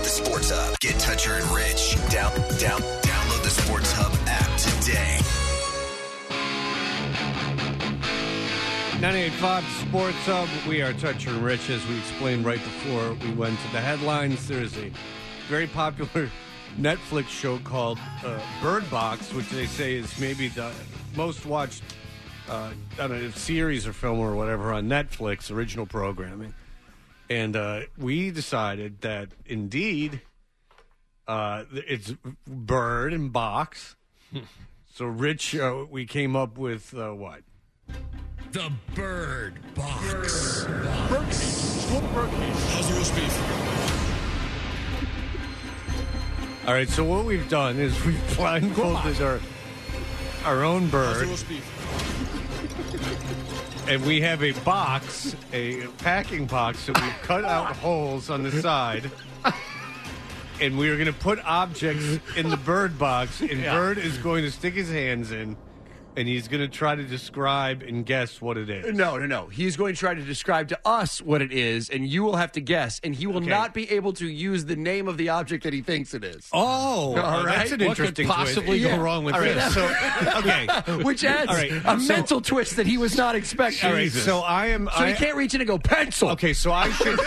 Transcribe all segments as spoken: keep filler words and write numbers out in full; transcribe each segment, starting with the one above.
Sports Hub. Get Toucher and Rich. Down, down, download the Sports Hub app today. ninety-eight point five Sports Hub. We are Toucher and Rich, as we explained right before we went to the headlines. There is a very popular Netflix show called uh, Bird Box, which they say is maybe the most watched uh, I don't know, series or film or whatever on Netflix, original programming. And uh, we decided that indeed uh, it's Bird and Box. So, Rich, uh, we came up with uh, what? The Bird Box. How's the roast beef? All right, so what we've done is we've blindfolded our, our own How's the bird, roast beef? and we have a box, a packing box that we've cut out holes on the side, and we are going to put objects in the bird box, and Yeah. Bird is going to stick his hands in, and he's going to try to describe and guess what it is. No, no, no. He's going to try to describe to us what it is, and you will have to guess, and he will Okay. not be able to use the name of the object that he thinks it is. Oh, All well, right. that's an What could interesting possibly twist. go wrong with All right, this? so, okay. Which adds All right, a so- mental twist that he was not expecting. All right, so I am... So I, he can't reach in and go, pencil. Okay, so I should...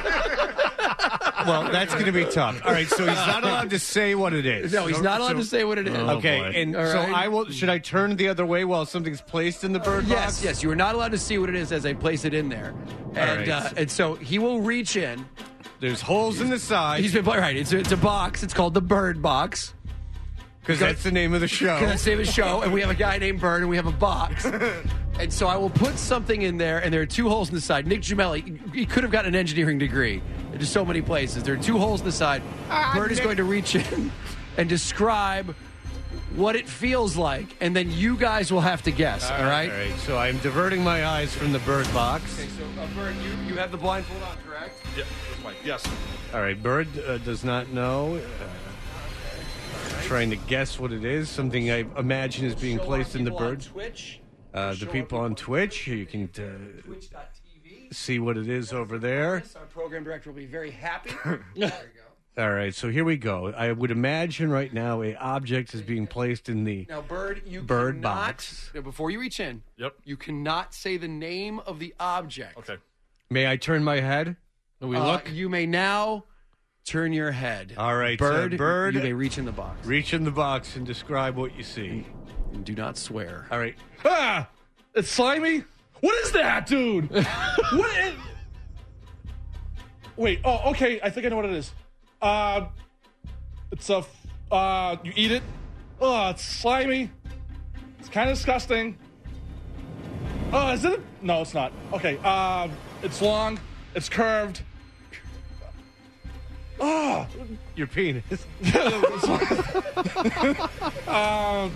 Well, that's going to be tough. All right, so he's not allowed to say what it is. No, he's not allowed So- to say what it is. Okay, boy. and All so right. I will. Should I turn the other way while something's placed in the bird Yes, box? yes. You are not allowed to see what it is as I place it in there. And, right. uh, and so he will reach in. There's holes in the side He's been playing, right. It's a, it's a box. It's called the Bird Box. because that's the name of the show. Because that's the name of the show, and we have a guy named Bird, and we have a box. And so I will put something in there, and there are two holes in the side. Nick Gemelli, he could have gotten an engineering degree. There's so many places. There are two holes in the side. Bird is Nick- going to reach in and describe what it feels like, and then you guys will have to guess, all right? All right. So I'm diverting my eyes from the bird box. Okay, so uh, Bird, you, you have the blindfold on, correct? Yeah, that's Mike. Yes. All right. Bird uh, does not know. Uh, Trying to guess what it is. Something I imagine is being Show our placed in the people on bird. Twitch. Uh, the Show our people on Twitch. You can uh, Twitch dot T V. see what it is over there. Our program director will be very happy. There you go. All right, so here we go. I would imagine right now a object is being placed in the Now, Bird, you Bird cannot, box. now, before you reach in, Yep. you cannot say the name of the object. Okay. May I turn my head? Can we Uh, look? You may now turn your head. All right, Bird, so Bird- you may reach in the box. Reach in the box and describe what you see. And do not swear. All right. Ah! It's slimy? What is that, dude? What is... Wait, oh, okay. I think I know what it is. Uh, it's a... f- Uh, you eat it? Oh, it's slimy. It's kind of disgusting. Oh, is it? No, it's not. Okay, uh, it's long. It's curved. Oh, Your penis. um...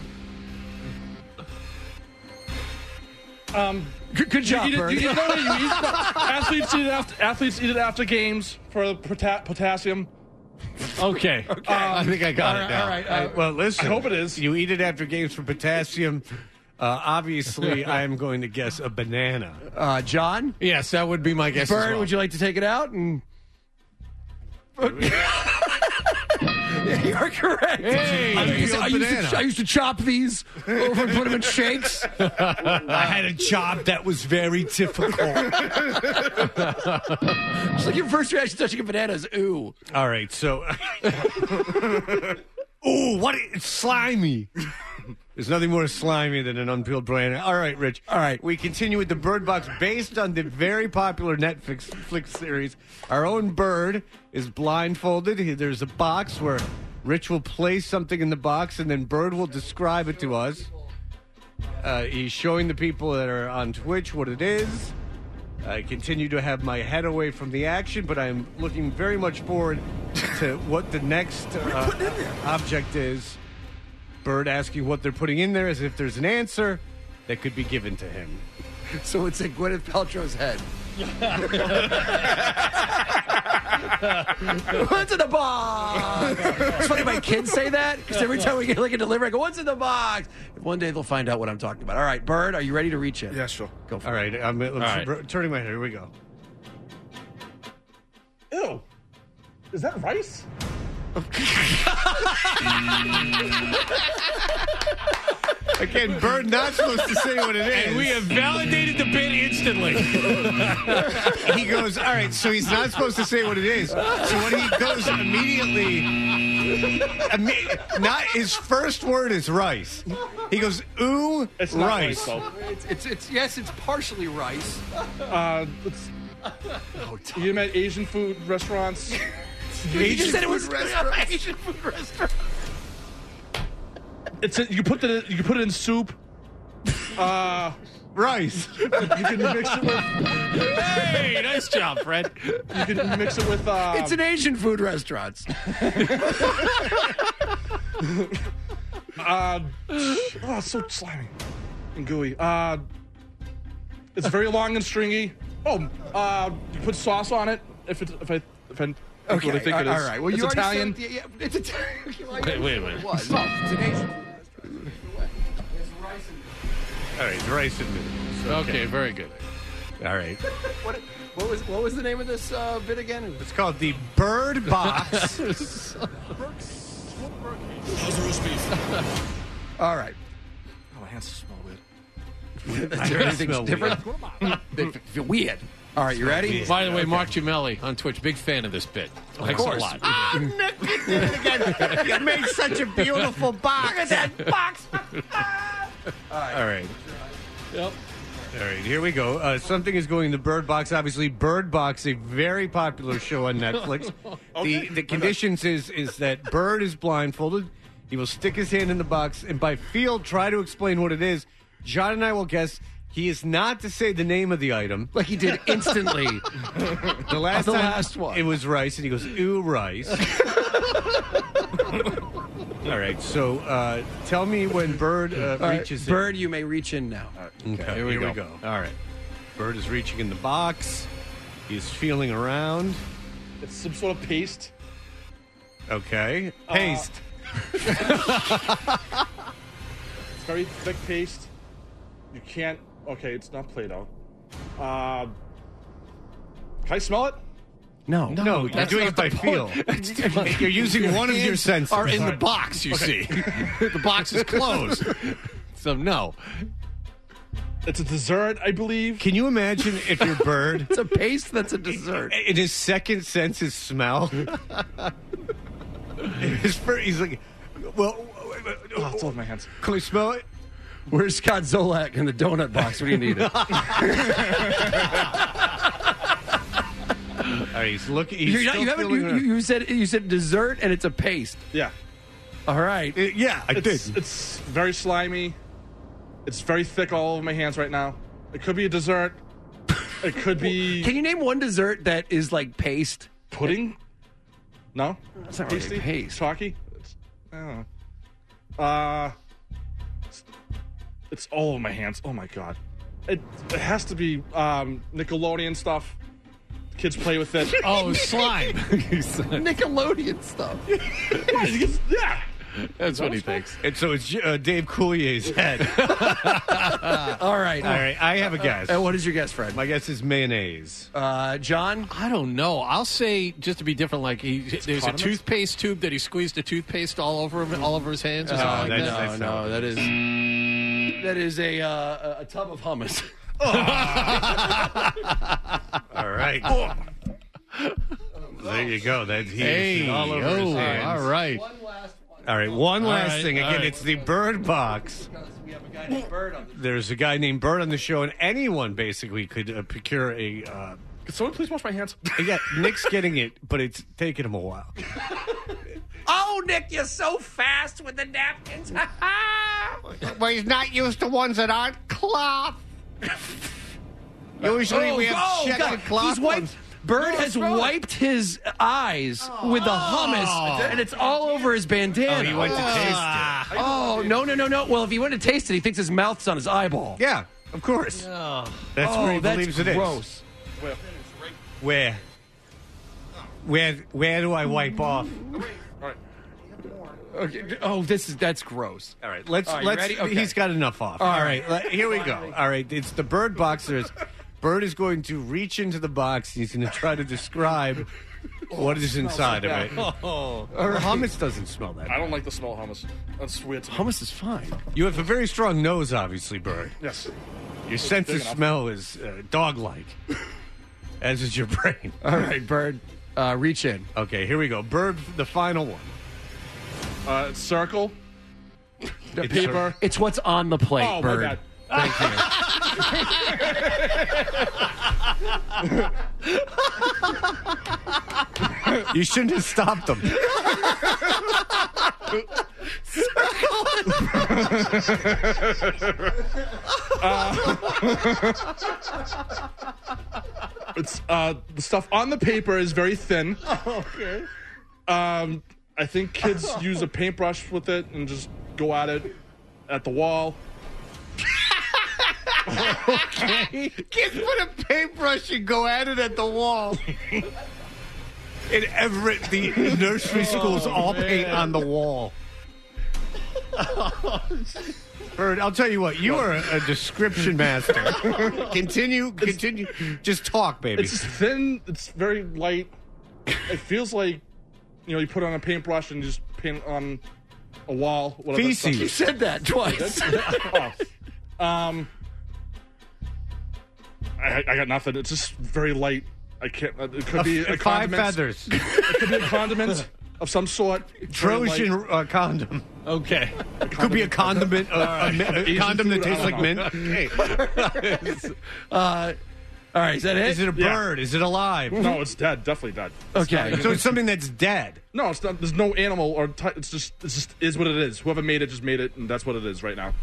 Um... Good, good You job, eat it, Bird. you eat, no, no, you eat, no. Athletes eat it after athletes eat it after games for the pota- potassium. Okay. Okay. I think I got all it right, now. all right, uh, well, listen. I hope it is. You eat it after games for potassium. Uh, obviously, I am going to guess a banana. Uh, John? Yes, that would be my guess. Bird, would you like to take it out? And You're correct. Hey, I, used to, peeled I, used banana. to, I used to chop these over and put them in shakes. I had a job that was very difficult. It's like your first reaction touching a banana is ooh. All right, so. Ooh, what? It's slimy. There's nothing more slimy than an unpeeled banana. All right, Rich. All right. We continue with the Bird Box based on the very popular Netflix Flick series. Our own bird is blindfolded. He- There's a box where Rich will place something in the box, and then Bird will describe it to us. Uh, he's showing the people that are on Twitch what it is. I continue to have my head away from the action, but I'm looking very much forward to what the next uh, object is. Bird asking what they're putting in there as if there's an answer that could be given to him. So it's like Gwyneth Paltrow's head. What's in the box? It's funny my kids say that because every time we get like a delivery, I go, "What's in the box?" One day they'll find out what I'm talking about. All right, Bird, are you ready to reach in? Yeah, sure. Go for All it. right, I'm, I'm right. turning my head. Here we go. Ew. Is that rice? Again, Bird not supposed to say what it is. And we have validated the bit instantly. He goes, all right, so he's not supposed to say what it is. So when he goes immediately, imme- not his first word is rice. He goes, ooh, It's not rice. rice, though. It's, it's, it's yes, it's partially rice. Uh, it's, you met Asian food restaurants. You just said it was food restaurant. Asian food restaurant. It's a, you put it. You can put it in soup. Uh, Rice. you can mix it with. Hey, nice job, Fred. You can mix it with. Uh, It's an Asian food restaurant. Uh, oh, it's so slimy and gooey. Uh, it's very long and stringy. Oh, uh, you put sauce on it. If it's if I if I that's what I think it is. all right. Well, it's you already Italian. Said, yeah, yeah, it's Italian. Wait, wait a minute. It was. No, it's an Asian food restaurant. It's rice and All right, rice and noodles. Okay, very good. All right. what, what was what was the name of this uh, bit again? It's called the Bird Box. All right. Oh, my hands smell weird. Is there anything smell different? They feel weird. All right, you ready? By the way, Mark Gimelli on Twitch, big fan of this bit. Thanks course. a lot. Oh, Nick, you did it again. You made such a beautiful box. Look at that box. All right. Yep. All right, here we go. Uh, something is going to Bird Box. Obviously, Bird Box, a very popular show on Netflix. Okay. The the conditions is is that Bird is blindfolded. He will stick his hand in the box and by feel try to explain what it is. John and I will guess. He is not to say the name of the item. Like he did instantly. The last The time last one. it was rice, and he goes, ooh, rice. All right, so uh, tell me when Bird uh, All right, reaches Bird, you may reach in now. in. Okay, here we go. All right. Bird is reaching in the box. He's feeling around. It's some sort of paste. Okay. Paste. It's very thick paste. You can't. Okay, it's not Play-Doh. Uh, can I smell it? No. no, you're that's doing not it by the feel. point. You're using one of your senses. Are in the box, you see. The box is closed. So, no. It's a dessert, I believe. Can you imagine if you're Bird? It's a paste that's a dessert. In his second sense is smell. His first, he's like, well, Oh, it's all in my hands. can we smell it? Where's Scott Zolak in the donut box when you need it? All right, he's looking. He's You're not- still you, haven't, feeling you, around. you, you said you said dessert and it's a paste. Yeah. All right. Uh, yeah, I It's, did. it's very slimy. It's very thick all over my hands right now. It could be a dessert. It could be Can you name one dessert that is like paste? pudding. No, That's not really Pasty? paste. Chalky. It's, I don't know. Uh, it's, it's all over my hands. Oh my god. It it has to be um, Nickelodeon stuff. Kids play with it. Oh, slime. Nickelodeon stuff. Yeah. That's what he thinks. And so it's uh, Dave Coulier's head. All right. All right, I have a guess. And what is your guess, Fred? My guess is mayonnaise. Uh, John? I don't know. I'll say just to be different. Like he, there's a condiments? toothpaste tube that he squeezed the toothpaste all over him, all over his hands. Or Oh, something like that's- that. that's no, not- no, that is that is a uh, a tub of hummus. All right. There you go. That he Hey, is all over his oh, hands. all right. One last one. All right, one All last right, thing. all Again, right. it's the Bird Box. Because we have a guy named Bird on the There's a guy named Bird on the show, and anyone basically could uh, procure a. Uh, Can someone please wash my hands? yeah, Nick's getting it, but it's taking him a while. Oh, Nick, you're so fast with the napkins. Well, he's not used to ones that aren't cloth. Usually we have oh, check God. and cloth He's wiped. ones. Bird has wiped his eyes with the hummus, and it's all over his bandana. Oh, he went to taste it. Oh, no, no, no, no. Well, if he went to taste it, he thinks his mouth's on his eyeball. Yeah, of course. Oh. That's oh, where he that's believes it is. gross. Where? Where? Where do I wipe off? Okay. Oh, this is that's gross. All right, let's All right, you let's. ready? Okay. He's got enough off. All All right. right, let- here we go. All right, it's the Bird box. There's Bird is going to reach into the box. He's going to try to describe What is inside of it? Oh, Or hummus doesn't smell that I bad. don't like the smell of hummus. That's weird to me. Hummus is fine. You have a very strong nose, obviously, Bird. Yes. Your sense big of enough. smell is uh, dog-like, as is your brain. All right, Bird, uh, reach in. Okay, here we go. Bird, the final one. Uh, it's circle. The paper. It's what's on the plate, Oh, Bird. my bad. Thank you. You shouldn't have stopped them. It's uh, the stuff on the paper is very thin. Okay. Um, I think kids use a paintbrush with it and just go at it at the wall. Kids put a paintbrush and go at it at the wall. In Everett, the nursery schools all paint on the wall. Bird, I'll tell you what, you are a, a description master. continue, continue. Just talk, baby. It's just thin. It's very light. It feels like, you know, you put it on a paintbrush and just paint on a wall. Whatever that stuff Feces. You is. said that twice. Oh. Um, I, I got nothing. It's just very light. I can't. It could be a Five condiment. feathers. It could be a condiment of some sort. Very light. Trojan uh, condom. okay. It could be a condiment, a, a, mi- a Asian condom that food, I tastes like don't mint. Hey. uh, all right, is that it? Is it a Yeah. bird? Is it alive? No, it's dead. Definitely dead. Okay. So it's something that's dead. No, it's not. There's no animal or ty- it's just. It's just is what it is. Whoever made it just made it, and that's what it is right now.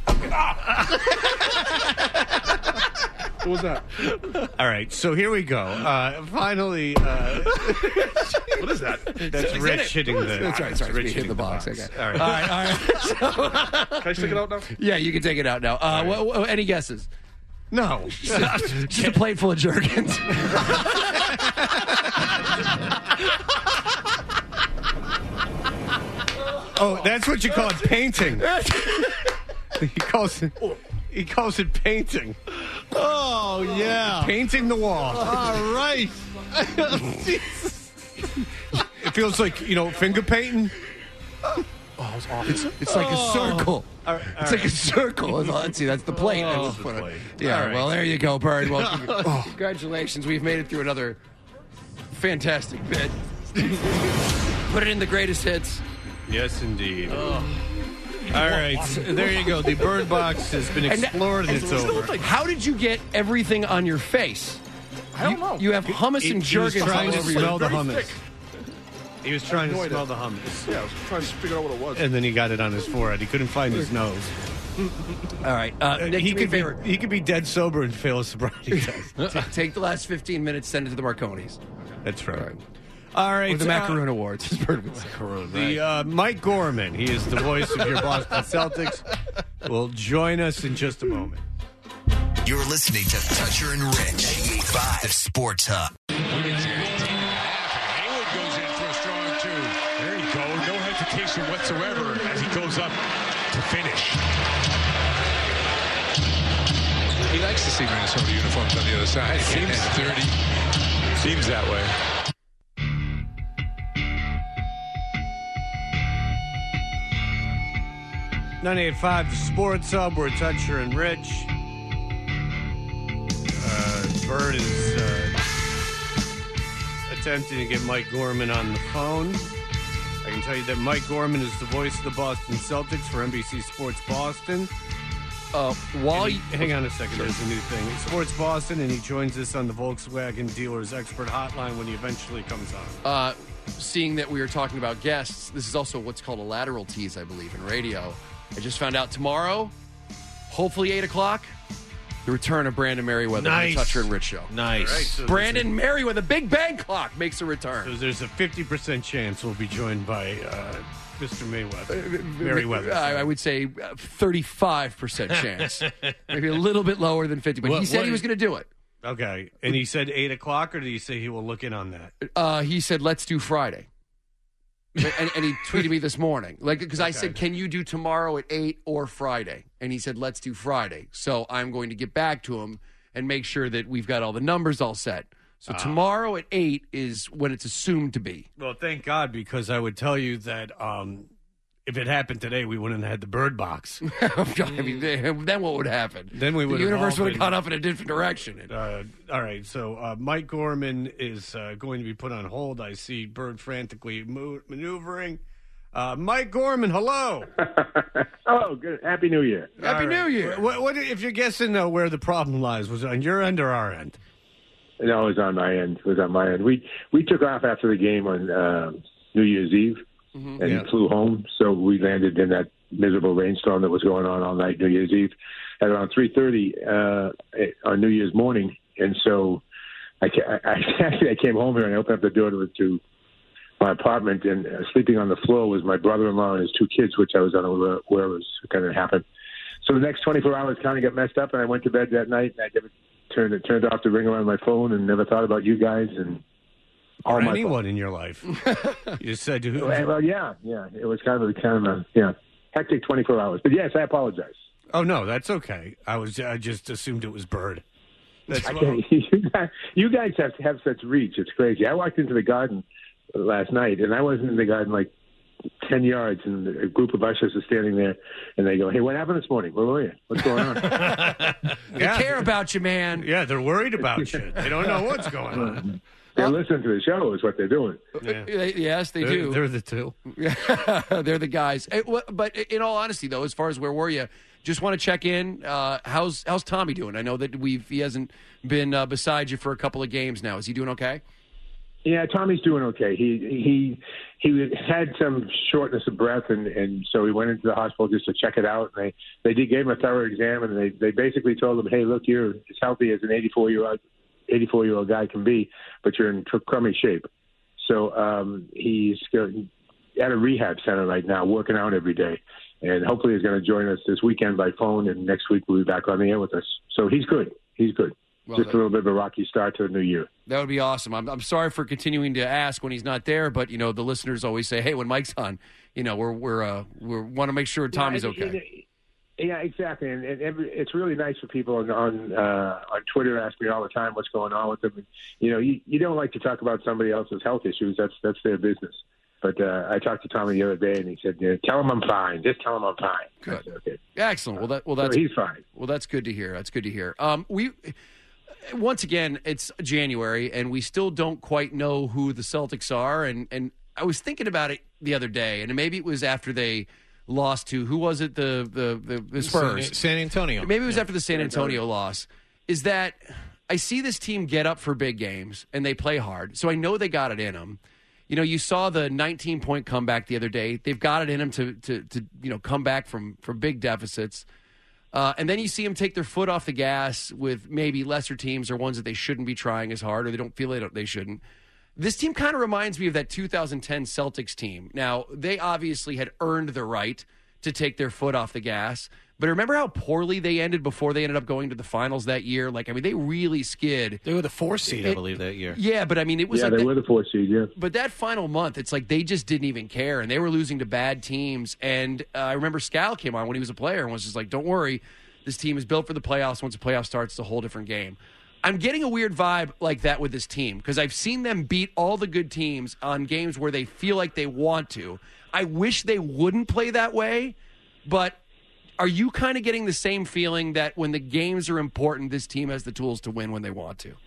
What was that? All right, so here we go. Uh, finally, uh, What is that? that's Rich hitting the. That's right. Sorry, Rich Rich hit hitting the box. Okay. All right. All right. All right. Can I stick it out now? Yeah, you can take it out now. Uh, wha- wha- any guesses? No. Just a plate full of jerkins. Oh, that's what you call it, painting. He calls it. He calls it painting. Oh, yeah. Painting the wall. All right. It feels like, you know, finger painting. It's like a circle. It's like a circle. Let's see, that's the plate. Oh, Let's the put it- plate. Yeah, All right. well, there you go, Bird. Well, con- congratulations. We've made it through another fantastic bit. Put it in the greatest hits. Yes, indeed. All right, there you go. The bird box has been And- explored and, and it's over. How did you get everything on your face? I don't know. You have hummus He, and he was jerkins trying all to over you. smell the Very hummus. thick. He was trying to No idea. smell the hummus. Yeah, I was trying to figure out what it was. And then he got it on his forehead. He couldn't find his nose. All right, uh, Nick, he do me a could be favor. he could be dead sober and fail a sobriety test. T- take the last fifteen minutes, send it to the Marconis. That's right. All right, Or the uh, Macaroon Awards, as Bird would say. The uh, Mike Gorman, he is the voice of your Boston Celtics, will join us in just a moment. You're listening to Toucher and Rich, ninety-eight point five The Sports Hub. Hayward goes in for a strong two. There you go. No hesitation whatsoever as he goes up to finish. He likes to see Minnesota uniforms on the other side. It seems dirty. Seems that way. ninety-eight point five The Sports Hub, we're Toucher and Rich. Uh, Bird is uh, attempting to get Mike Gorman on the phone. I can tell you that Mike Gorman is the voice of the Boston Celtics for N B C Sports Boston. Uh, while And you, he- hang on a second, there's a new thing. It's Sports Boston, and he joins us on the Volkswagen Dealers Expert Hotline when he eventually comes on. uh, seeing that we were talking about guests, this is also what's called a lateral tease, I believe, in radio. I just found out tomorrow, hopefully eight o'clock, the return of Brandon Merriweather Nice. on the Toucher and Rich Show. Nice. All right, so Brandon Merriweather, Big Bang Clock, makes a return. So there's a fifty percent chance we'll be joined by uh, Mister Mayweather. Merriweather. I, I would say uh, thirty-five percent chance. Maybe a little bit lower than fifty, but What- he said what he was is- going to do it. Okay. And he said eight o'clock, or did he say he will look in on that? Uh, he said, let's do Friday. and, and he tweeted me this morning. Like, because I said, can you do tomorrow at eight or Friday? And he said, let's do Friday. So I'm going to get back to him and make sure that we've got all the numbers all set So tomorrow at eight is when it's assumed to be. Well, thank God, because I would tell you that um, if it happened today, we wouldn't have had the bird box. I mean, then what would happen? Then we would the have universe all would have been- gone up in a different direction. Uh, all right, so uh, Mike Gorman is uh, going to be put on hold. I see Bird frantically mo- maneuvering. Uh, Mike Gorman, hello. Oh, good. Happy New Year. Happy All New right. Year. What, what if you're guessing uh, where the problem lies? Was it on your end or our end? No, it was on my end. It was on my end. We we took off after the game on uh, New Year's Eve Mm-hmm. and Yeah. flew home. So we landed in that miserable rainstorm that was going on all night New Year's Eve at around three thirty uh, on New Year's morning. And so I, ca- I actually I came home here and I opened up the door to, to my apartment, and uh, sleeping on the floor was my brother-in-law and his two kids, which I was unaware where was going to happen. So the next twenty-four hours kind of got messed up, and I went to bed that night, and I never turned it turned off the ringer on my phone, and never thought about you guys and all Or my anyone in your life? You just said, who, Well, well, yeah, yeah. It was kind of a kind of a yeah hectic twenty-four hours. But yes, I apologize. oh, no, that's okay. I was I just assumed it was Bird. That's I what, can't, you, guys, you guys have have such reach. It's crazy. I walked into the garden last night, and I wasn't in the garden like ten yards, and a group of ushers are standing there, and they go, "Hey, what happened this morning? Where were you? What's going on?" They yeah, care about you, man. yeah, they're worried about you. They don't know what's going on. They're listening to the show, is what they're doing. Yeah. They- Yes, they They're, do. they're the two. They're the guys. Eh, wh- But in all honesty, though, as far as where were you, just want to check in. Uh, how's how's Tommy doing? I know that we've he hasn't been uh, beside you for a couple of games now. Is he doing okay? Yeah, Tommy's doing okay. He he he had some shortness of breath, and, and so he went into the hospital just to check it out. And they, they did gave him a thorough exam, and they, they basically told him, "Hey, look, you're as healthy as an eighty-four year old eighty-four year old guy can be, but you're in tr- crummy shape." So um, he's go- at a rehab center right now, working out every day, and hopefully he's going to join us this weekend by phone, and next week we'll be back on the air with us. So he's good. He's good. Well, Just that- a little bit of a rocky start to the new year. That would be awesome. I'm, I'm sorry for continuing to ask when he's not there, but you know the listeners always say, "Hey, when Mike's on, you know we're we're uh, we want to make sure Tommy's Yeah, okay." and- Yeah, exactly, and, and every, it's really nice for people on on, uh, on Twitter ask me all the time what's going on with them. And, you know, you, you don't like to talk about somebody else's health issues. That's that's their business. But uh, I talked to Tommy the other day, and he said, yeah, "Tell him I'm fine. Just tell him I'm fine." Good. I said, okay. Excellent. Well, that well So that's he's fine. well that's good to hear. That's good to hear. Um, we once again it's January, and we still don't quite know who the Celtics are. And and I was thinking about it the other day, and maybe it was after they lost to who was it the the the, the Spurs. San, San Antonio. Maybe it was after the San Antonio loss. Is that I see this team get up for big games and they play hard, so I know they got it in them. You know, you saw the nineteen point comeback the other day. They've got it in them to to, to you know come back from from big deficits, uh, and then you see them take their foot off the gas with maybe lesser teams or ones that they shouldn't be trying as hard or they don't feel they don't, they shouldn't. This team kind of reminds me of that two thousand ten Celtics team. Now, they obviously had earned the right to take their foot off the gas. But remember how poorly they ended before they ended up going to the finals that year? Like, I mean, they really skid. They were the fourth seed, I It- believe, that year. Yeah, but I mean, it was Yeah, like they that- were the fourth seed. Yeah. but that final month, it's like they just didn't even care, and they were losing to bad teams. And uh, I remember Scal came on when he was a player and was just like, "Don't worry, this team is built for the playoffs. Once the playoff starts, it's a whole different game." I'm getting a weird vibe like that with this team because I've seen them beat all the good teams on games where they feel like they want to. I wish they wouldn't play that way, but are you kind of getting the same feeling that when the games are important, this team has the tools to win when they want to?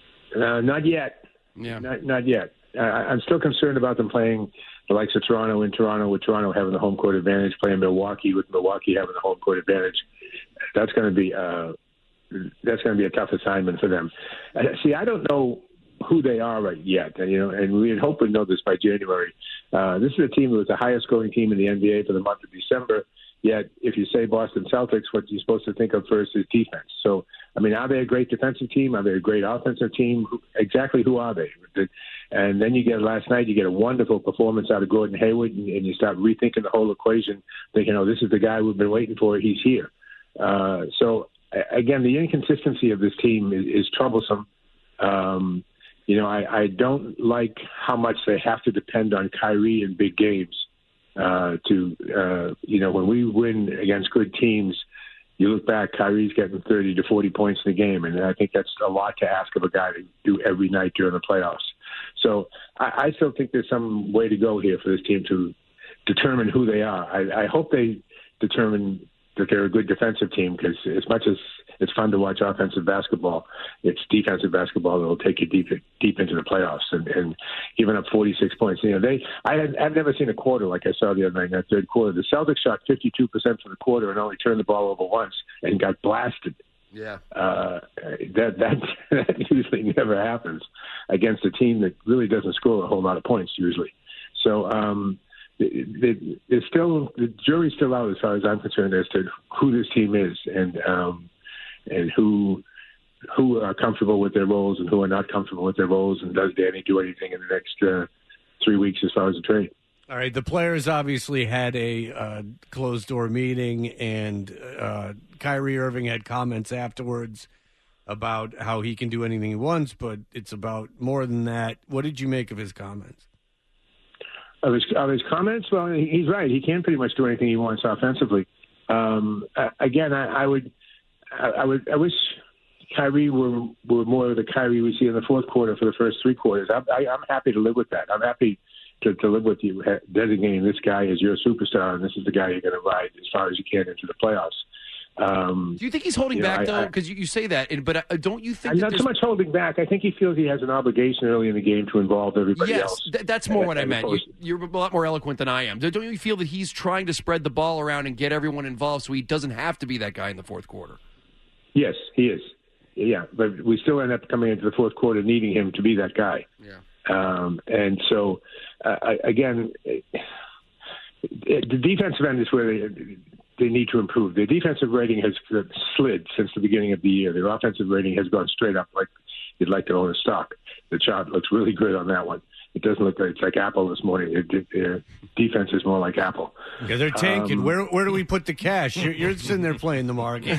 Uh, not yet. Yeah. Not, not yet. Uh, I'm still concerned about them playing the likes of Toronto in Toronto, with Toronto having the home court advantage, playing Milwaukee with Milwaukee having the home court advantage. That's going to be uh, that's going to be a tough assignment for them. Uh, see, I don't know who they are right yet, and you know, and we had hoped we'd know this by January. Uh, this is a team that was the highest scoring team in the N B A for the month of December. Yet, if you say Boston Celtics, what you're supposed to think of first is defense. So, I mean, are they a great defensive team? Are they a great offensive team? Who, exactly who are they? And then you get last night, you get a wonderful performance out of Gordon Hayward, and, and you start rethinking the whole equation, thinking, oh, this is the guy we've been waiting for. He's here. Uh, so, again, the inconsistency of this team is, is troublesome. Um, you know, I, I don't like how much they have to depend on Kyrie in big games. Uh, to uh, you know, when we win against good teams, you look back, Kyrie's getting thirty to forty points in the game, and I think that's a lot to ask of a guy to do every night during the playoffs. So I, I still think there's some way to go here for this team to determine who they are. I, I hope they determine that they're a good defensive team, because as much as it's fun to watch offensive basketball, it's defensive basketball that will take you deep deep into the playoffs. And, and giving up forty-six points, you know, they I had, I've never seen a quarter like I saw the other night in that third quarter. The Celtics shot fifty-two percent for the quarter and only turned the ball over once and got blasted. Yeah, uh, that that that usually never happens against a team that really doesn't score a whole lot of points usually. So. Um, It's still the jury's still out as far as I'm concerned as to who this team is, and um, and who who are comfortable with their roles and who are not comfortable with their roles, and does Danny do anything in the next uh, three weeks as far as the trade? All right, the players obviously had a uh, closed-door meeting, and uh, Kyrie Irving had comments afterwards about how he can do anything he wants, but it's about more than that. What did you make of his comments? Of his, of his comments? Well, he's right. He can pretty much do anything he wants offensively. Um, again, I, I would, I, I would, I wish Kyrie were were more of the Kyrie we see in the fourth quarter for the first three quarters. I'm, I, I'm happy to live with that. I'm happy to, to live with you designating this guy as your superstar, and this is the guy you're going to ride as far as you can into the playoffs. Um, Do you think he's holding you know, back, I, though? Because you, you say that, and, but uh, don't you think I'm that not there's... so much holding back. I think he feels he has an obligation early in the game to involve everybody yes, else. Th- that's more as, what I meant. You, opposed... you're a lot more eloquent than I am. Don't you feel that he's trying to spread the ball around and get everyone involved so he doesn't have to be that guy in the fourth quarter? Yes, he is. Yeah, but we still end up coming into the fourth quarter needing him to be that guy. Yeah. Um, and so, uh, again, the defensive end is where they... they need to improve. Their defensive rating has slid since the beginning of the year. Their offensive rating has gone straight up like you'd like to own a stock. The chart looks really good on that one. It doesn't look like it's like Apple this morning. Their, their defense is more like Apple. Yeah, they're tanking. Um, where where do we put the cash? You're, you're sitting there playing the market.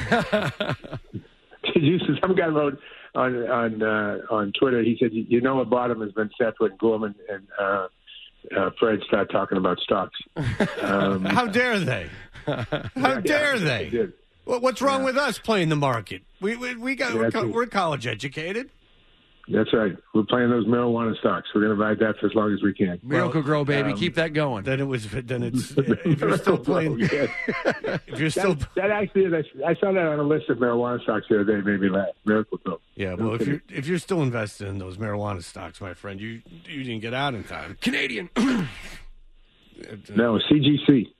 Did you, some guy wrote on on uh, on Twitter, he said, you know a bottom has been set when Gorman and uh, uh, Fred start talking about stocks. Um, How dare they? How dare yeah, they? Well, what's wrong yeah. with us playing the market? We we, we got Yeah, we're, co- that's- we're college educated. That's right. We're playing those marijuana stocks. We're going to ride that for as long as we can. Miracle Grow, baby. um, Keep that going. Then it was. Then it's. If you're still playing, Yeah. if you're still. That, that actually is. I saw that on a list of marijuana stocks the other day. Made me laugh. Miracle Grow. Yeah, well, if you're if you're still invested in those marijuana stocks, my friend, you you didn't get out in time. Canadian. No, C G C.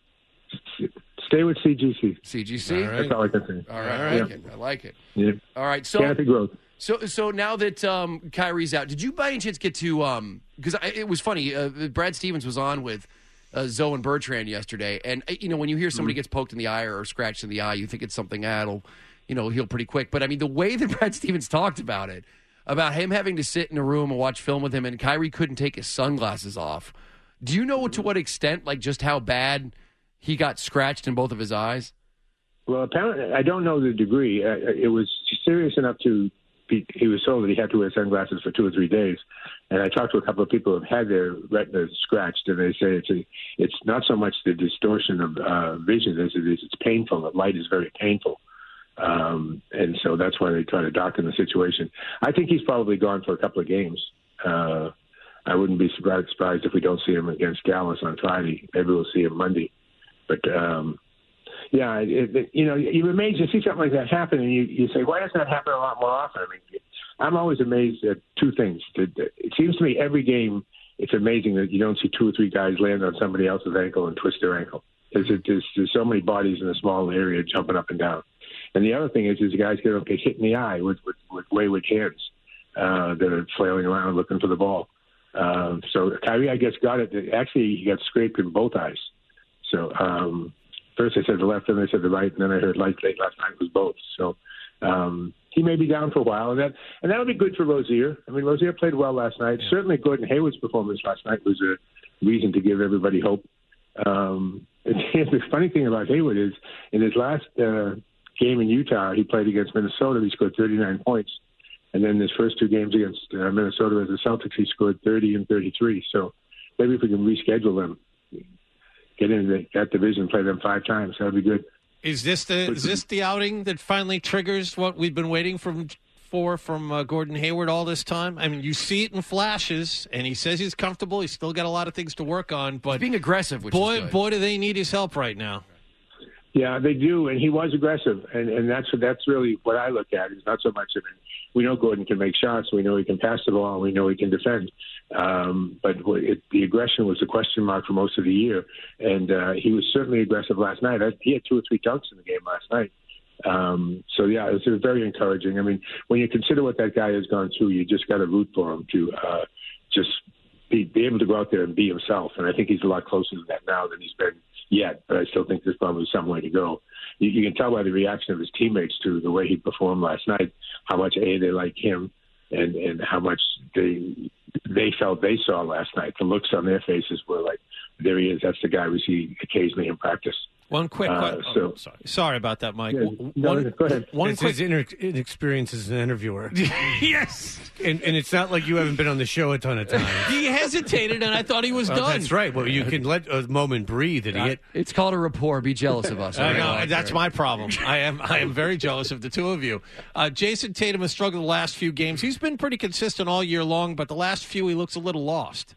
Stay with C G C. C G C. All right. That's all I can say. All right. I like it. I like it. Yeah. All right. So. Canopy growth. So, so now that um, Kyrie's out, did you by any chance get to? Um, because it was funny. Uh, Brad Stevens was on with uh, Zoe and Bertrand yesterday, and uh, you know when you hear somebody mm-hmm. gets poked in the eye or scratched in the eye, you think it's something that'll, you know, heal pretty quick. But I mean, the way that Brad Stevens talked about it, about him having to sit in a room and watch film with him, and Kyrie couldn't take his sunglasses off. Do you know to what extent, like just how bad he got scratched in both of his eyes? Well, apparently, I don't know the degree. Uh, it was serious enough to. He was told that he had to wear sunglasses for two or three days, and I talked to a couple of people who have had their retinas scratched, and they say it's a, it's not so much the distortion of uh, vision as it is it's painful. The light is very painful, um, and so that's why they try to dock in the situation. I think he's probably gone for a couple of games. Uh, I wouldn't be surprised, surprised if we don't see him against Dallas on Friday. Maybe we'll see him Monday, but. Um, Yeah, it, it, you know, you're amazed to see something like that happen, and you, you say, why doesn't that happen a lot more often? I mean, I'm always amazed at two things. It seems to me every game it's amazing that you don't see two or three guys land on somebody else's ankle and twist their ankle. There's, there's, there's so many bodies in a small area jumping up and down. And the other thing is, is guys get, get hit in the eye with, with, with wayward hands uh, that are flailing around looking for the ball. Um, so Kyrie, I guess, got it. Actually, he got scraped in both eyes. So, um, first I said the left, then I said the right, and then I heard light late last night was both. So um, he may be down for a while, and that and that'll be good for Rozier. I mean, Rozier played well last night. Yeah. Certainly, Gordon Hayward's performance last night was a reason to give everybody hope. Um, and the funny thing about Hayward is, in his last uh, game in Utah, he played against Minnesota. He scored thirty-nine points, and then his first two games against uh, Minnesota as the Celtics, he scored thirty and thirty-three. So maybe if we can reschedule them. Get into that division, play them five times. That would be good. Is this the is this the outing that finally triggers what we've been waiting from for from uh, Gordon Hayward all this time? I mean, you see it in flashes, and he says he's comfortable. He's still got a lot of things to work on, but he's being aggressive, which boy, is good. boy, do they need his help right now. Yeah, they do, and he was aggressive, and and that's that's really what I look at. Is not so much of it. We know Gordon can make shots. We know he can pass the ball. And we know he can defend. Um, but it, the aggression was a question mark for most of the year, and uh, he was certainly aggressive last night. He had two or three dunks in the game last night. Um, so yeah, it was, it was very encouraging. I mean, when you consider what that guy has gone through, you just got to root for him to uh, just be, be able to go out there and be himself. And I think he's a lot closer to that now than he's been yet. But I still think there's probably some way to go. You, you can tell by the reaction of his teammates to the way he performed last night, how much A, they like him, and, and how much they they felt they saw last night. The looks on their faces were like, there he is. That's the guy we see occasionally in practice. One quick Uh, question. so- oh, sorry. sorry about that, Mike. Yeah, one, no, go ahead. One It's quick. his inex- inexperience as an interviewer. Yes. And, and it's not like you haven't been on the show a ton of times. He hesitated, and I thought he was Well, done. that's right. Well, you can let a moment breathe and get. It's called a rapport. Be jealous of us. I all know, right? that's my problem. I am I am very jealous of the two of you. Uh, Jason Tatum has struggled the last few games. He's been pretty consistent all year long, but the last few he looks a little lost.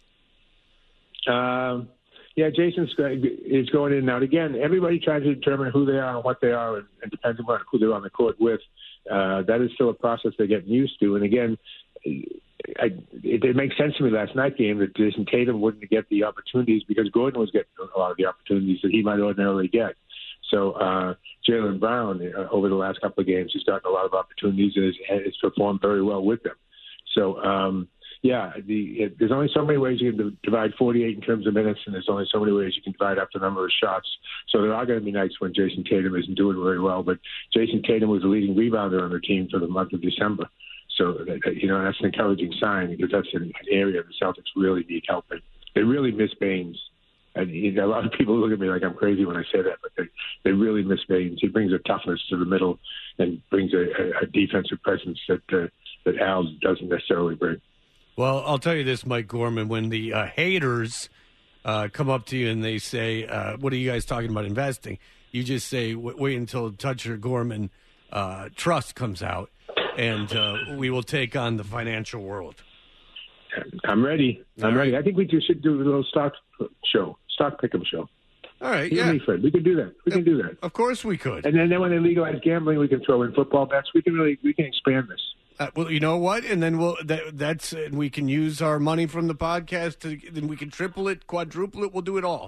Um, yeah, Jason's go- is going in and out. Again, everybody tries to determine who they are and what they are, and, and depending on who they're on the court with. Uh, that is still a process they're getting used to. And again, I, it, it makes sense to me last night game that Jason Tatum wouldn't get the opportunities because Gordon was getting a lot of the opportunities that he might ordinarily get. So uh, Jaylen Brown, uh, over the last couple of games, he's gotten a lot of opportunities and has, has performed very well with them. So, um, yeah, the, it, there's only so many ways you can divide forty-eight in terms of minutes, and there's only so many ways you can divide up the number of shots. So there are going to be nights when Jason Tatum isn't doing very well, but Jason Tatum was the leading rebounder on the team for the month of December. So, that, you know, that's an encouraging sign because that's an, an area the Celtics really need help in. They really miss Baines. And you know, a lot of people look at me like I'm crazy when I say that, but they, they really miss Baines. He brings a toughness to the middle and brings a, a, a defensive presence that uh, that Al doesn't necessarily bring. Well, I'll tell you this, Mike Gorman. When the uh, haters uh, come up to you and they say, uh, "What are you guys talking about investing?" You just say, "Wait, wait until Toucher Gorman uh, Trust comes out, and uh, we will take on the financial world." I'm ready. I'm All right. ready. I think we just should do a little stock show, stock pick'em show. All right, You yeah, and me, Fred. We could do that. We can do that. of course we could. And then, then when they legalize gambling, we can throw in football bets. We can really we can expand this. Uh, well, you know what? And then we'll that, that's and we can use our money from the podcast to then we can triple it, quadruple it. We'll do it all.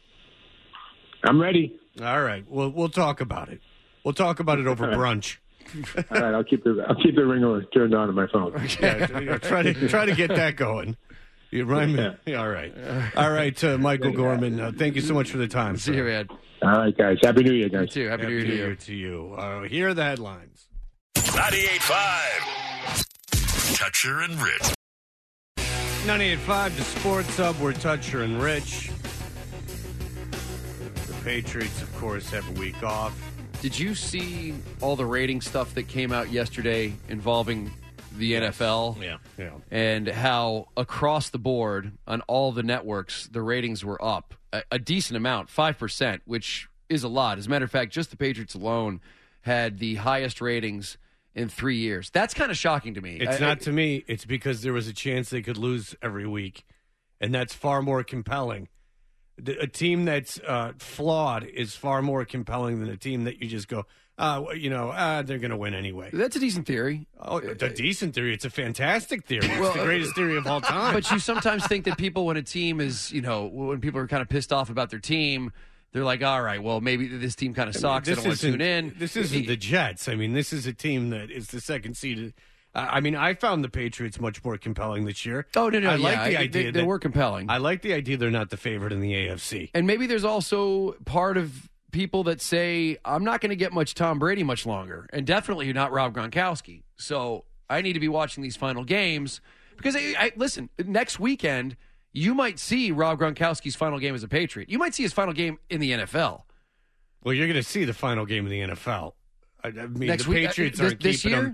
I'm ready. All right, we'll we'll talk about it. We'll talk about it over brunch. All right, I'll keep the I'll keep the ringer turned on on my phone. Yeah, yeah, try to try to get that going. You rhyme me? Yeah, all right, all right. Uh, Michael Gorman, uh, thank you so much for the time. See sir. you, man. All right, guys. Happy New Year, guys. You too. Happy, Happy New Year to you. to you. Uh, here are the headlines. ninety-eight point five. Toucher and Rich. ninety-eight point five, the Sports Hub. We're Toucher and Rich. The Patriots, of course, have a week off. Did you see all the rating stuff that came out yesterday involving the N F L? Yeah. Yeah. And how across the board on all the networks, the ratings were up a, a decent amount, five percent, which is a lot. As a matter of fact, just the Patriots alone had the highest ratings in three years. That's kind of shocking to me. It's I- not to me. It's because there was a chance they could lose every week, and that's far more compelling. The- A team that's uh, flawed is far more compelling than a team that you just go, uh, you know, uh, they're going to win anyway. That's a decent theory. Oh, it's a decent theory. It's a fantastic theory. It's Well, the greatest theory of all time. But you sometimes think that people, when a team is, you know, when people are kind of pissed off about their team, they're like, all right, well, maybe this team kind of sucks. I don't want to tune in. This isn't the Jets. I mean, this is a team that is the second seeded. Uh, I mean, I found the Patriots much more compelling this year. Oh, no, no, I yeah, like the I- idea they, they that- were compelling. I like the idea they're not the favorite in the A F C. And maybe there's also part of people that say, I'm not going to get much Tom Brady much longer. And definitely not Rob Gronkowski. So I need to be watching these final games. Because, I, I, listen, next weekend, you might see Rob Gronkowski's final game as a Patriot. You might see his final game in the N F L. Well, you're going to see the final game in the N F L. I, I mean, Next the week- uh, Patriots this- aren't this keeping year? them.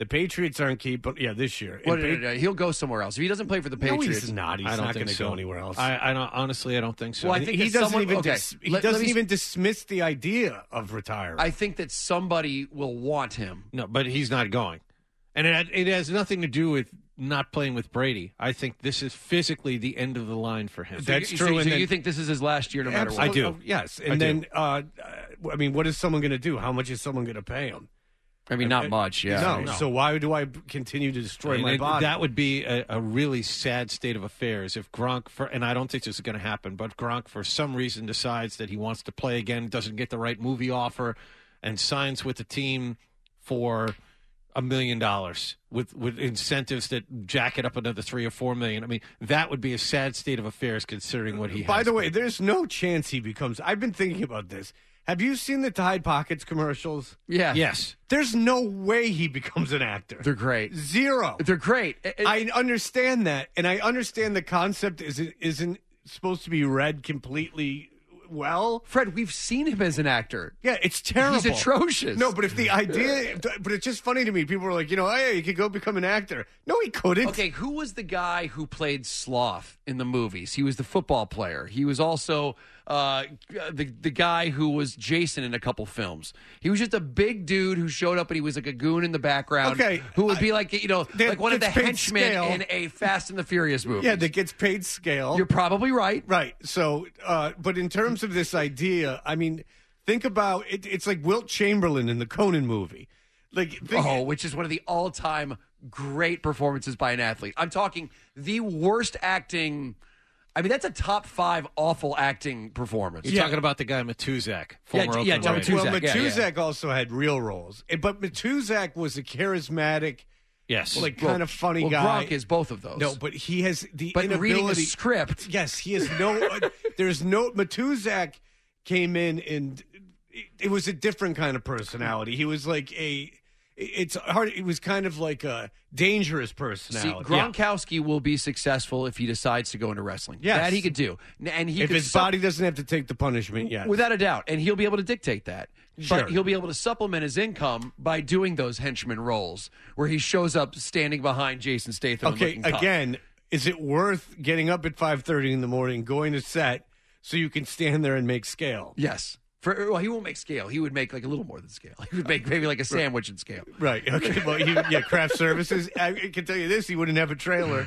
The Patriots aren't keeping. Yeah, this year. Well, And no, Pa- no, no, he'll go somewhere else. If he doesn't play for the Patriots, No, he's not. He's I don't not think going to so. go anywhere else. I, I don't honestly. I don't think so. Well, I think he that doesn't someone- even okay, dis- he let- let doesn't me- even dismiss the idea of retiring. I think that somebody will want him. no, but he's not going, and it, it has nothing to do with not playing with Brady. I think this is physically the end of the line for him. That's So you- true, So, and so then- you think this is his last year, no matter I what? do. Yes, and I do. then uh, I mean, what is someone going to do? How much is someone going to pay him? I mean, not much. Yeah. no, So why do I continue to destroy And my it- body? That would be a, a really sad state of affairs if Gronk, for, and I don't think this is going to happen, but Gronk, for some reason, decides that he wants to play again, doesn't get the right movie offer, and signs with the team for a million dollars with with incentives that jack it up another three or four million. I mean, that would be a sad state of affairs considering what he has. By the way, there's no chance he becomes. I've been thinking about this. Have you seen the Tide Pockets commercials? Yeah. yes. There's no way he becomes an actor. They're great. Zero. They're great. It- it- I understand that, and I understand the concept isn't isn't supposed to be read completely well. Fred, we've seen him as an actor. Yeah, it's terrible. He's atrocious. No, but if the idea, but it's just funny to me. People are like, you know, hey, you could go become an actor. No, he couldn't. Okay, who was the guy who played Sloth in the movies? He was the football player. He was also uh, the the guy who was Jason in a couple films. He was just a big dude who showed up and he was like a goon in the background. Okay, who would be I- like you know that like one of the gets paid henchmen scale. in a Fast and the Furious movie. Yeah, that gets paid scale. You're probably right. Right. So, uh, but in terms of this idea, I mean, think about it. It's like Wilt Chamberlain in the Conan movie. Like, think, Oh, which is one of the all-time great performances by an athlete. I'm talking the worst acting. I mean, that's a top five awful acting performance. You're talking about the guy Matuzak, former Yeah, yeah, Oakland John Raiders. well, Matuzak, yeah, Matuzak also had real roles, Eh, but Matuzak was a charismatic, Yes. like Well- kind of funny well, guy. Gronk is both of those. No, but he has the But inability. reading a script. Yes, he has no. uh, there's no. Matuzak came in and it, it was a different kind of personality. He was like a. It's hard. It was kind of like a dangerous See, personality. Gronkowski will be successful if he decides to go into wrestling. Yes. That he could do. N- And he if could his sup- body doesn't have to take the punishment yet. without a doubt, and he'll be able to dictate that. Sure. But he'll be able to supplement his income by doing those henchman roles where he shows up standing behind Jason Statham. and Okay, looking tough. again, is it worth getting up at five thirty in the morning, going to set, so you can stand there and make scale? Yes. For, well, he won't make scale. He would make like a little more than scale. He would make maybe like a sandwich in scale. Right. Okay. Well, he, yeah, craft services. I can tell you this: he wouldn't have a trailer.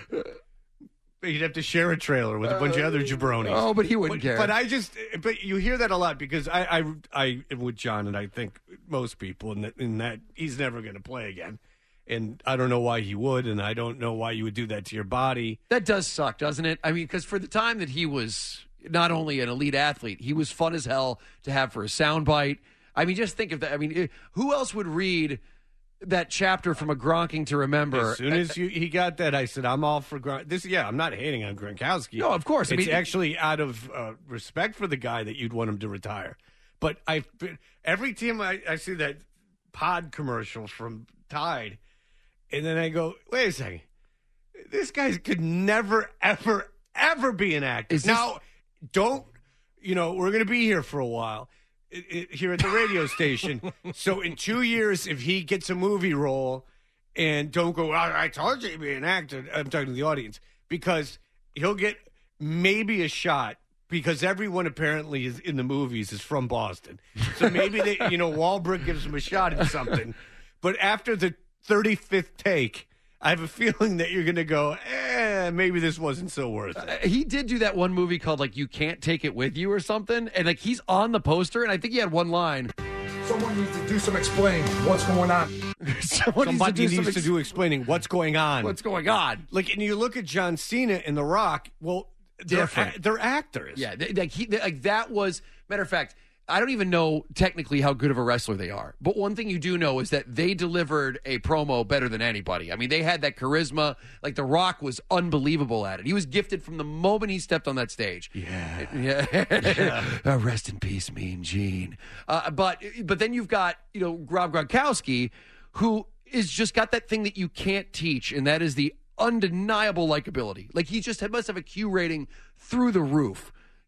He'd have to share a trailer with a bunch of other jabronis. Oh, but he wouldn't But, care. but I just, but you hear that a lot because I, I, I am with John, and I think most people in that, in that he's never going to play again, and I don't know why he would, and I don't know why you would do that to your body. That does suck, doesn't it? I mean, because for the time that he was not only an elite athlete, he was fun as hell to have for a soundbite. I mean, just think of that. I mean, eh, who else would read that chapter from A Gronking to Remember? As soon as you, he got that, I said, "I'm all for Gron." This, yeah, I'm not hating on Gronkowski. No, of course. I It's mean- actually out of uh, respect for the guy that you'd want him to retire. But I, every time I, I see that pod commercial from Tide, and then I go, "Wait a second, this guy could never, ever, ever be an actor." Is this- now, don't you know? We're going to be here for a while. It, it, here at the radio station. So in two years, if he gets a movie role, and don't go, I, I told you he'd be an actor. I'm talking to the audience because he'll get maybe a shot because everyone apparently is in the movies is from Boston. So maybe they, you know, Wahlberg gives him a shot at something. But after the thirty-fifth take, I have a feeling that you're going to go, eh, maybe this wasn't so worth it. He did do that one movie called like You Can't Take It With You or something, and like he's on the poster, and I think he had one line. Someone needs to do some explaining. What's going on? Someone Somebody needs to do, needs some to do explaining what's going on. what's going on. Like, and you look at John Cena and The Rock. Well, they're, Different. a- they're actors. Yeah, th- like, he, like that was matter of fact. I don't even know technically how good of a wrestler they are, but one thing you do know is that they delivered a promo better than anybody. I mean, they had that charisma. Like The Rock was unbelievable at it. He was gifted from the moment he stepped on that stage. Yeah, yeah. Uh, rest in peace, Mean Gene. Uh, but but then you've got you know Rob Gronkowski, who is just got that thing that you can't teach, and that is the undeniable likability. Like he just must have a Q rating through the roof.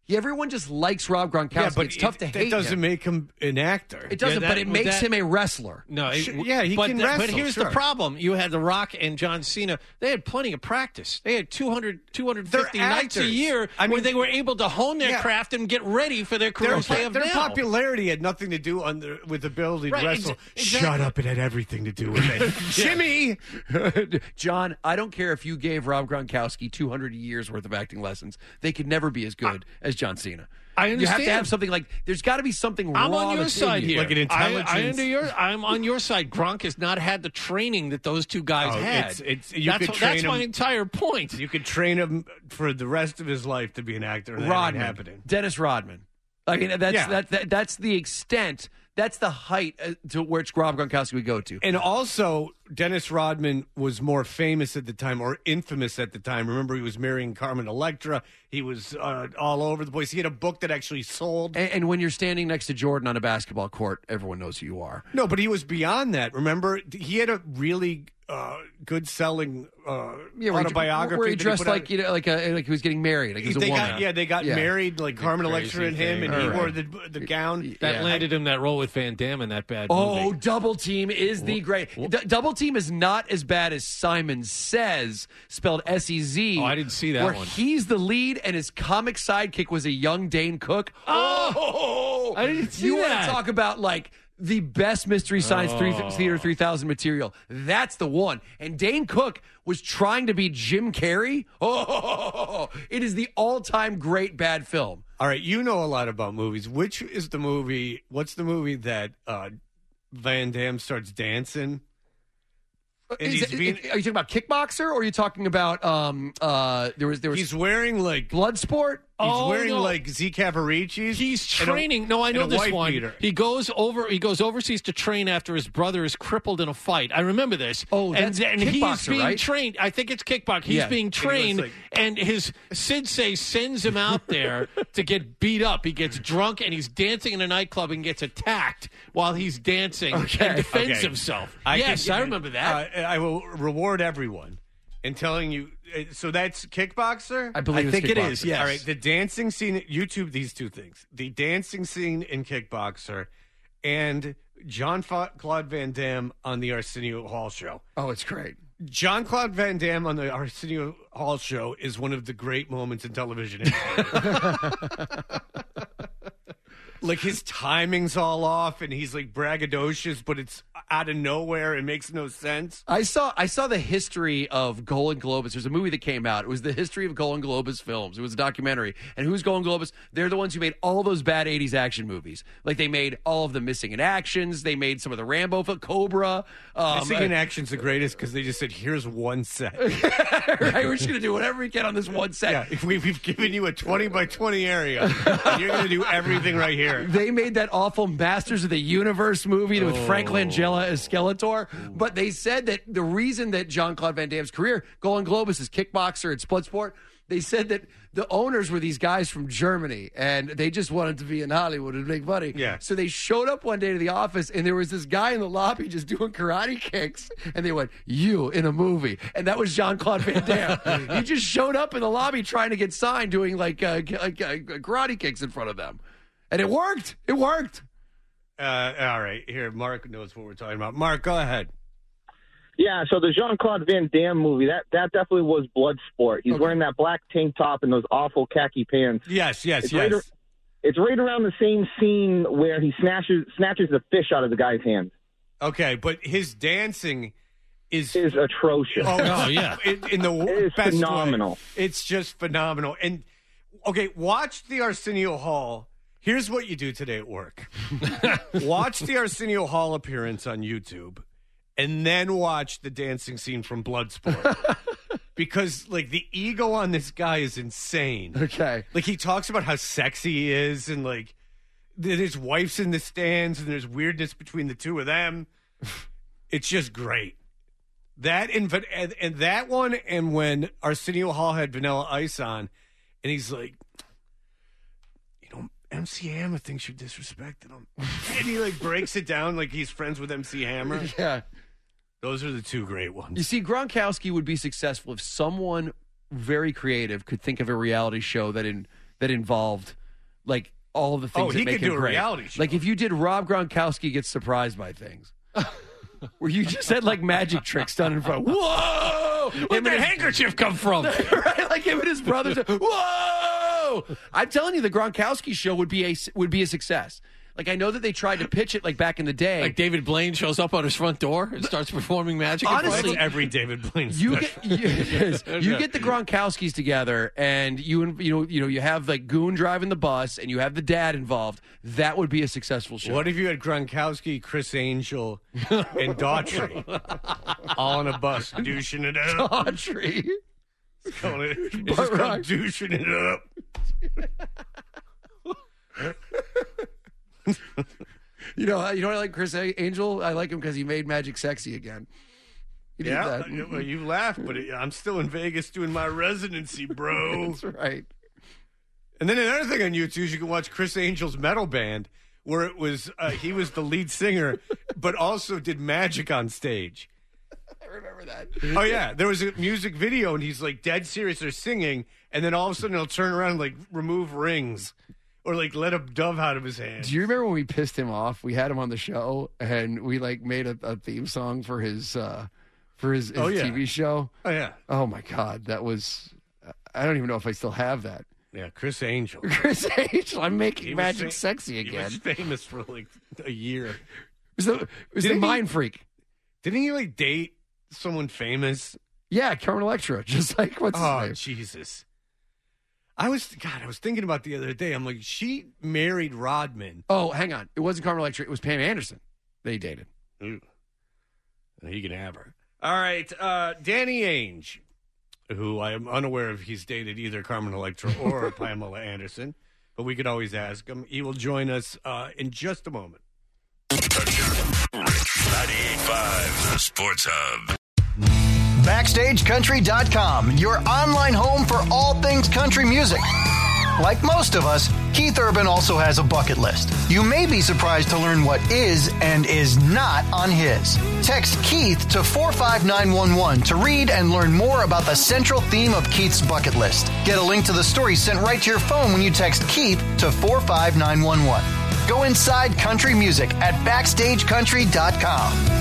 Everyone just likes Rob Gronkowski. Yeah, but it's tough to it, hate That doesn't him. make him an actor. It doesn't, Yeah, but that- it makes that- him a wrestler. No, it- Sure, yeah, he but can th- But wrestle, here's sure. the problem: you had The Rock and John Cena. They had plenty of practice. They had two hundred, two hundred fifty They're nights a actors. year I where mean, they were able to hone their yeah. craft and get ready for their Their, careers they have their now. popularity had nothing to do on the, with the ability Right, to wrestle. ex- Shut exactly. up! It had everything to do with it. Jimmy. John, I don't care if you gave Rob Gronkowski two hundred years worth of acting lessons. They could never be as good as John Cena. I You have to understand. have something like, there's got to be something I'm raw on your that's in side you. here. Like an intelligence. I, I under your, I'm on your side. Gronk has not had the training that those two guys Oh, had. it's- it's- you that's could what- train that's my him- entire point. You could train him for the rest of his life to be an actor. And that ain't Rodman, happening. Dennis Rodman. I mean, that's Yeah. that, that that's the extent. That's the height uh, to which Rob Gronkowski would go to. And also, Dennis Rodman was more famous at the time, or infamous at the time. Remember, he was marrying Carmen Electra. He was uh, all over the place. He had a book that actually sold. And, and when you're standing next to Jordan on a basketball court, everyone knows who you are. No, but he was beyond that. Remember, he had a really uh, good selling uh, Yeah, where he- autobiography. where he that dressed put out. like you know, like a, like he was getting married. Like he was a They woman. got, yeah, they got Yeah. married, like Carmen crazy Electra and him, thing. and he All wore right. the the gown. that Yeah. landed him that role with Van Damme in that bad Oh, movie. Double Team is the great. D- Double Team is not as bad as Simon Says, spelled S E Z. Oh, I didn't see that where one. he's the lead and his comic sidekick was a young Dane Cook. Oh, I didn't see You want that. to talk about like the best Mystery Science three, Theater three thousand material? That's the one. And Dane Cook was trying to be Jim Carrey. Oh, it is the all-time great bad film. All right, you know a lot about movies. Which is the movie? What's the movie that uh, Van Damme starts dancing? And Is he's it- being- are you talking about Kickboxer, or are you talking about um uh there was there was He's wearing like Bloodsport? he's Oh, wearing no. like Z Cavaricci's. He's and a- training. no, I and know a this white one. beater. He goes over. He goes overseas to train after his brother is crippled in a fight. I remember this. Oh, and, that's and he's Kickboxer, being right? trained. I think it's kickboxing. He's Yeah. being And he trained, looks and his sensei sends him out there to get beat up. He gets drunk and he's dancing in a nightclub and gets attacked while he's dancing Okay. and defends Okay. himself. I yes, can- I remember that. Uh, I will reward everyone in telling you. uh, So that's Kickboxer. I believe I it's think it Kickboxer. is, yes. All right, the dancing scene. YouTube these two things: the dancing scene in Kickboxer, and John Claude Van Damme on the Arsenio Hall show. Oh, it's great. John Claude Van Damme on the Arsenio Hall show is one of the great moments in television history. Like his timing's all off, and he's like braggadocious, but it's out of nowhere. It makes no sense. I saw I saw the history of Golan Globus. There's a movie that came out. It was the history of Golan Globus films. It was a documentary. And who's Golan Globus? They're the ones who made all those bad eighties action movies. Like they made all of the Missing in Actions. They made some of the Rambo, film, Cobra. Um, Missing in Action's the greatest because they just said, "Here's one set." right, we're just gonna do whatever we can on this one set. Yeah, if we, we've given you a twenty by twenty area, and you're going to do everything right here. They made that awful Masters of the Universe movie with Frank Langella as Skeletor. But they said that the reason that Jean-Claude Van Damme's career, Golan Globus is Kickboxer and Bloodsport, they said that the owners were these guys from Germany, and they just wanted to be in Hollywood and make money. Yeah. So they showed up one day to the office, and there was this guy in the lobby just doing karate kicks, and they went, "You in a movie," and that was Jean-Claude Van Damme. He just showed up in the lobby trying to get signed, doing like, uh, like uh, karate kicks in front of them, and it worked. It worked. Uh, all right, here, Mark knows what we're talking about. Mark, go ahead. Yeah, so the Jean-Claude Van Damme movie, that, that definitely was Bloodsport. He's Okay. wearing that black tank top and those awful khaki pants. Yes, yes, It's yes. right ar- It's right around the same scene where he snatches snatches the fish out of the guy's hand. Okay, but his dancing is It is atrocious. Oh, Oh, yeah. in, in the It is best way. phenomenal. It's just phenomenal. And okay, watch the Arsenio Hall. Here's what you do today at work: watch the Arsenio Hall appearance on YouTube, and then watch the dancing scene from Bloodsport. Because like the ego on this guy is insane. Okay. Like he talks about how sexy he is, and like that his wife's in the stands, and there's weirdness between the two of them. It's just great. That and, and and that one, and when Arsenio Hall had Vanilla Ice on, and he's like, you know, M C Hammer thinks you disrespected him, and he like breaks it down like he's friends with M C Hammer. Yeah. Those are the two great ones. You see, Gronkowski would be successful if someone very creative could think of a reality show that in that involved like all of the things Oh, that he make could him do a great. reality show. Like if you did Rob Gronkowski gets surprised by things. Where you just had like magic tricks done in front. Whoa! Where'd that handkerchief come from? Right, like him and his brothers. Whoa! I'm telling you, the Gronkowski show would be a would be a success. Like I know that they tried to pitch it like back in the day. Like David Blaine shows up on his front door and starts performing magic. Honestly, every David Blaine you special. get you, yes, you get the Gronkowskis together, and you and you know you know you have like Goon driving the bus, and you have the dad involved. That would be a successful show. What if you had Gronkowski, Chris Angel, and Daughtry all on a bus douching it up? Daughtry. It's, called it, it's just called douching it up. You know, you know what I like Chris Angel? I like him because he made magic sexy again. He did Yeah, that. well, you laugh, but it, I'm still in Vegas doing my residency, bro. That's right. And then another thing on YouTube is you can watch Chris Angel's metal band, where it was uh, he was the lead singer, but also did magic on stage. I remember that. Oh yeah, there was a music video, and he's like dead serious. They're singing, and then all of a sudden he'll turn around and like remove rings. Or like let a dove out of his hand. Do you remember when we pissed him off? We had him on the show, and we like made a, a theme song for his uh, for his, his Oh, yeah. T V show. Oh yeah, Oh my God, that was. I don't even know if I still have that. yeah. Chris Angel. Chris Angel, I'm making He was magic fa- sexy He again. was famous for like a year. It was the, it was the Didn't he- mind freak. Didn't he like date someone famous? Yeah, Carmen Electra, just like what's Oh his name? Jesus! I was God. I was thinking about the other day. I'm like, she married Rodman. Oh, hang on, it wasn't Carmen Electra. It was Pam Anderson. They dated. Ooh. He can have her. All right, uh, Danny Ainge, who I am unaware if he's dated either Carmen Electra or Pamela Anderson, but we could always ask him. He will join us uh, in just a moment. ninety-eight point five, the Sports Hub. Backstage Country dot com, your online home for all things country music. Like most of us, Keith Urban also has a bucket list. You may be surprised to learn what is and is not on his. Text Keith to four five nine one one to read and learn more about the central theme of Keith's bucket list. Get a link to the story sent right to your phone when you text Keith to four five nine one one. Go inside country music at Backstage Country dot com.